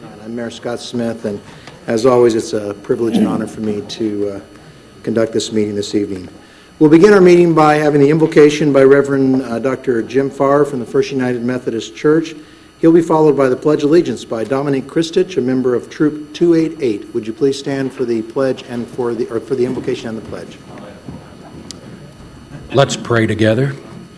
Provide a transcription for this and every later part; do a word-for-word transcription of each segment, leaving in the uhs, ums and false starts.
I'm Mayor Scott Smith, and as always, it's a privilege and honor for me to uh, conduct this meeting this evening. We'll begin our meeting by having the invocation by Reverend uh, Doctor Jim Farr from the First United Methodist Church. He'll be followed by the Pledge of Allegiance by Dominic Kristich, a member of Troop two eighty-eight. Would you please stand for the pledge and for the or for the invocation and the pledge? Let's pray together.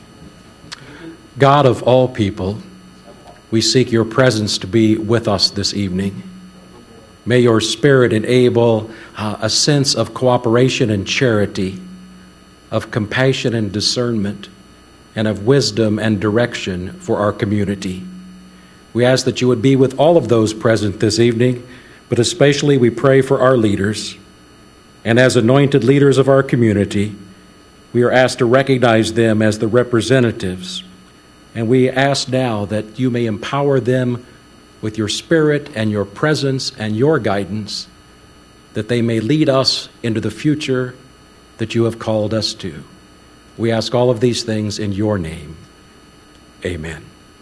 God of all people, we seek your presence to be with us this evening. May your Spirit enable uh, a sense of cooperation and charity, of compassion and discernment, and of wisdom and direction for our community. We ask that you would be with all of those present this evening, but especially we pray for our leaders. And as anointed leaders of our community, we are asked to recognize them as the representatives. And we ask now that you may empower them with your Spirit and your presence and your guidance, that they may lead us into the future that you have called us to. We ask all of these things in your name. Amen.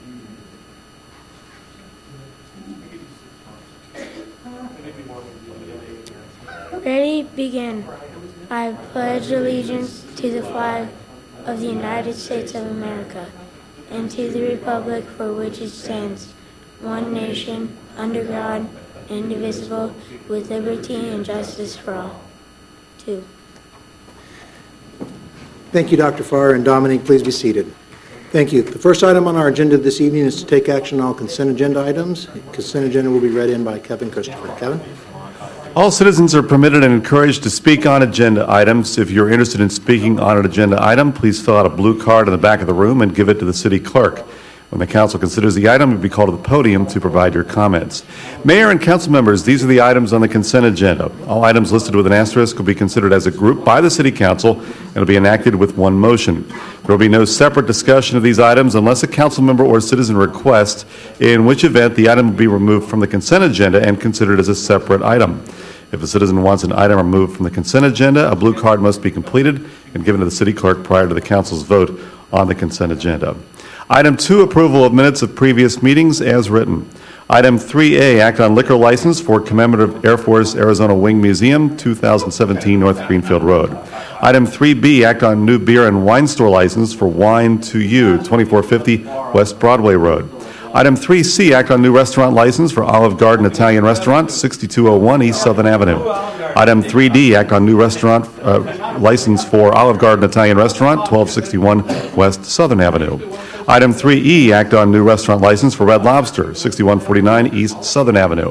Ready, begin. I pledge allegiance to the flag of the United States of America and to the republic for which it stands, one nation, under God, indivisible, with liberty and justice for all. Two. Thank you, Doctor Farr, and Dominic, please be seated. Thank you. The first item on our agenda this evening is to take action on all consent agenda items. The consent agenda will be read in by Kevin Christopher. Kevin? All citizens are permitted and encouraged to speak on agenda items. If you're interested in speaking on an agenda item, please fill out a blue card in the back of the room and give it to the city clerk. When the council considers the item, you'll be called to the podium to provide your comments. Mayor and council members, these are the items on the consent agenda. All items listed with an asterisk will be considered as a group by the city council and will be enacted with one motion. There will be no separate discussion of these items unless a council member or citizen requests, in which event the item will be removed from the consent agenda and considered as a separate item. If a citizen wants an item removed from the consent agenda, a blue card must be completed and given to the city clerk prior to the council's vote on the consent agenda. Item two, approval of minutes of previous meetings as written. Item three A, act on liquor license for Commemorative Air Force Arizona Wing Museum, two thousand seventeen North Greenfield Road. Item three B, act on new beer and wine store license for Wine to You, twenty-four fifty West Broadway Road. Item three C, act on new restaurant license for Olive Garden Italian Restaurant, sixty-two oh one East Southern Avenue. Item three D, act on new restaurant uh, license for Olive Garden Italian Restaurant, twelve sixty-one West Southern Avenue. Item three E, act on new restaurant license for Red Lobster, sixty-one forty-nine East Southern Avenue.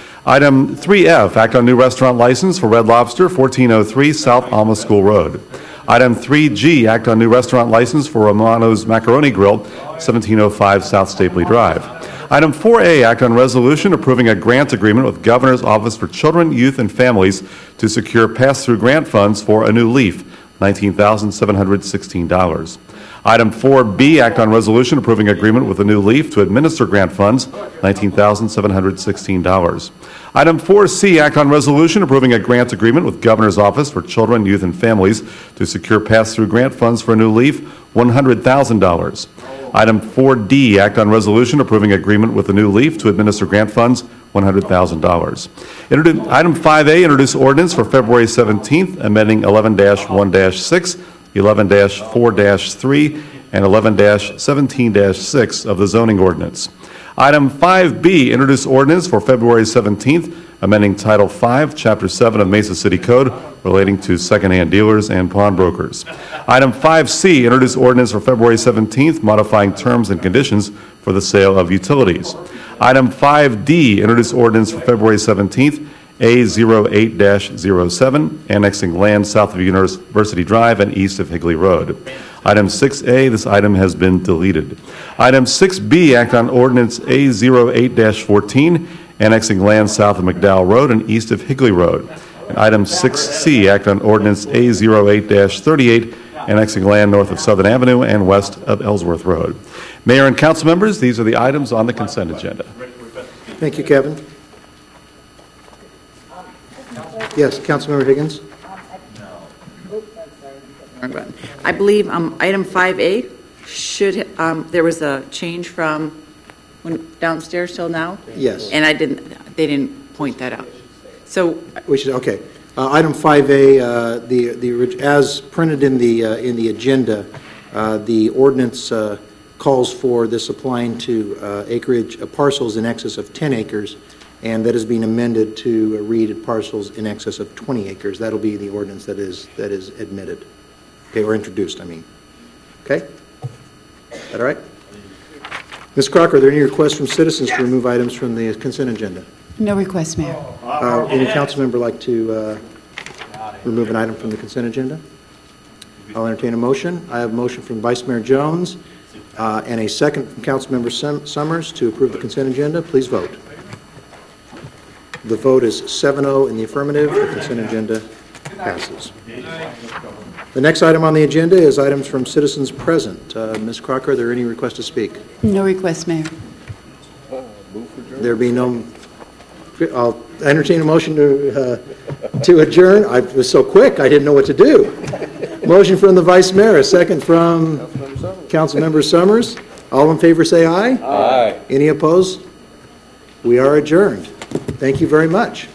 Item three F, act on new restaurant license for Red Lobster, fourteen oh three South Alma School Road. Item three G, act on new restaurant license for Romano's Macaroni Grill, seventeen oh five South Stapley Drive. Item four A, act on resolution approving a grant agreement with Governor's Office for Children, Youth, and Families to secure pass-through grant funds for a new leaf, nineteen thousand seven hundred sixteen dollars. Item four B, act on resolution approving agreement with a new leaf to administer grant funds, nineteen thousand seven hundred sixteen dollars. Item four C, act on resolution approving a grant agreement with Governor's Office for Children, Youth, and Families to secure pass-through grant funds for a new leaf, one hundred thousand dollars. Item four D, act on resolution approving agreement with a new leaf to administer grant funds, one hundred thousand dollars. Item five A, introduce ordinance for February seventeenth, amending eleven dash one dash six, eleven dash four dash three, and eleven dash seventeen dash six of the zoning ordinance. Item five B, introduce ordinance for February seventeenth, amending Title five, Chapter seven of Mesa City Code relating to secondhand dealers and pawnbrokers. Item five C, introduce ordinance for February seventeenth, modifying terms and conditions for the sale of utilities. Item five D, introduce ordinance for February seventeenth, A zero eight dash zero seven, annexing land south of University Drive and east of Higley Road. Item six A, this item has been deleted. Item six B, act on ordinance A zero eight dash fourteen, annexing land south of McDowell Road and east of Higley Road. And item six C, act on ordinance A zero eight dash thirty-eight, annexing land north of Southern Avenue and west of Ellsworth Road. Mayor and council members, these are the items on the consent agenda. Thank you, Kevin. Yes, Councilmember Higgins. I believe um, item five A should, um, there was a change from when downstairs till now? Yes. And I didn't, they didn't point that out. So, Which is, okay. Uh, Item five A, uh, the, the, orig- as printed in the, uh, in the agenda, uh, the ordinance uh, calls for this applying to uh, acreage, uh, parcels in excess of ten acres, and that is being amended to uh, read parcels in excess of twenty acres. That'll be the ordinance that is, that is admitted, okay, or introduced, I mean. Okay? Is that all right? Miz Crocker, are there any requests from citizens to remove items from the consent agenda? No request, Mayor. Uh, Any council member like to uh, remove an item from the consent agenda? I'll entertain a motion. I have a motion from Vice Mayor Jones uh, and a second from Councilmember Sum- Summers to approve the consent agenda. Please vote. The vote is seven oh in the affirmative. The consent agenda passes. The next item on the agenda is items from citizens present. Uh, Miz Crocker, are there any requests to speak? No request, Mayor. There be no, I'll entertain a motion to, uh, to adjourn. I was so quick, I didn't know what to do. Motion from the Vice Mayor, a second from Councilmember Summers. All in favor say aye. Aye. Any opposed? We are adjourned. Thank you very much.